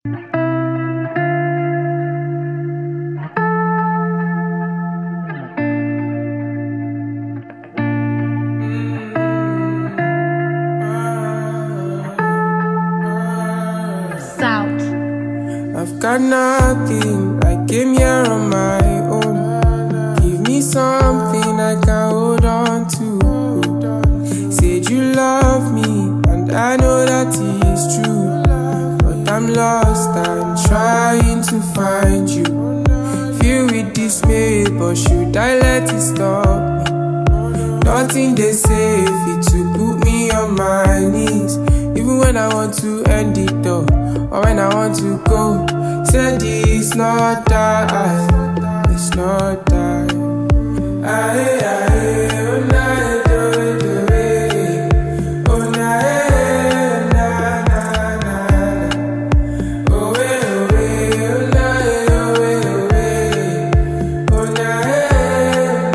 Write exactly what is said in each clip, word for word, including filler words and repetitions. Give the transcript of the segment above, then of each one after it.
South. I've got nothing, I came here on my own. Give me something I can hold on to. Said you love me, and I know that is true. But I'm lost, I'm trying to find you. Feel with dismay, but should I let it stop me? Nothing they say fit to put me on my knees. Even when I want to end it though, or when I want to go, said it's not that, it's not that. Aye, aye, oh, nah, do, do, eh. Oh, nah, eh, nah, nah, nah. Oh, eh, oh, eh, oh, nah, eh, oh, eh, oh, eh. Oh, nah, eh,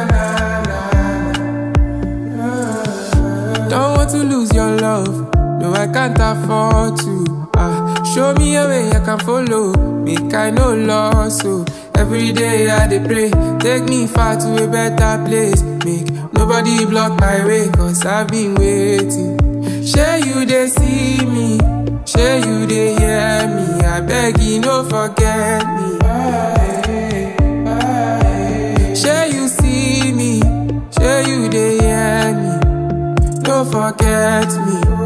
nah, nah, nah. Don't want to lose your love. No, I can't afford to. Ah, show me a way I can follow. Make I no loss. So every day I dey pray, take me far to a better place. Make nobody block my way, cause I've been waiting. Share you they see me, share you they hear me. I beg you no forget me. Share you see me, share you they hear me. No forget me.